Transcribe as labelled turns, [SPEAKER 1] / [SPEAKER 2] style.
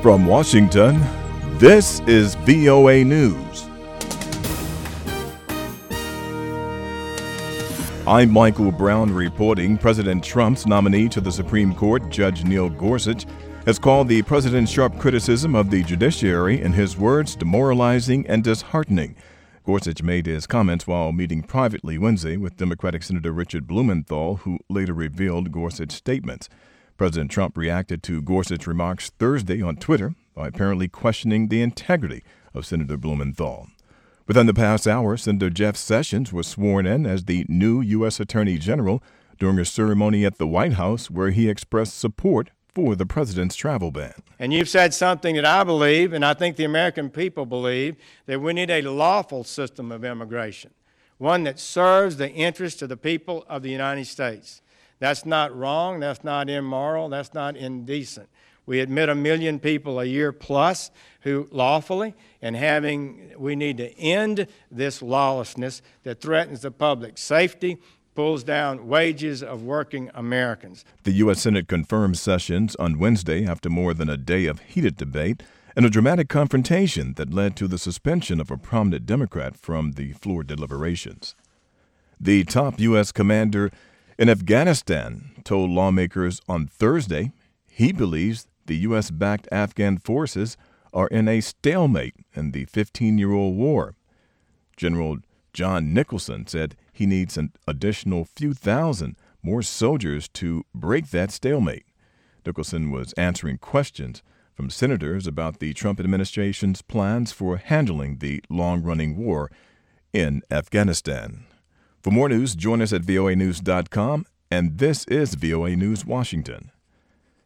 [SPEAKER 1] From Washington, this is VOA News. I'm Michael Brown reporting. President Trump's nominee to the Supreme Court, Judge Neil Gorsuch, has called the president's sharp criticism of the judiciary, in his words, demoralizing and disheartening. Gorsuch made his comments while meeting privately Wednesday with Democratic Senator Richard Blumenthal, who later revealed Gorsuch's statements. President Trump reacted to Gorsuch's remarks Thursday on Twitter by apparently questioning the integrity of Senator Blumenthal. Within the past hour, Senator Jeff Sessions was sworn in as the new U.S. Attorney General during a ceremony at the White House where he expressed support for the president's travel ban.
[SPEAKER 2] And you've said something that I believe, and I think the American people believe, that we need a lawful system of immigration, one that serves the interests of the people of the United States. That's not wrong, that's not immoral, that's not indecent. We admit 1 million people a year plus who lawfully, and we need to end this lawlessness that threatens the public safety, pulls down wages of working Americans.
[SPEAKER 1] The U.S. Senate confirmed Sessions on Wednesday after more than a day of heated debate and a dramatic confrontation that led to the suspension of a prominent Democrat from the floor deliberations. The top U.S. commander in Afghanistan told lawmakers on Thursday he believes the U.S.-backed Afghan forces are in a stalemate in the 15-year-old war. General John Nicholson said he needs an additional few thousand more soldiers to break that stalemate. Nicholson was answering questions from senators about the Trump administration's plans for handling the long-running war in Afghanistan. For more news, join us at voanews.com, and this is VOA News Washington.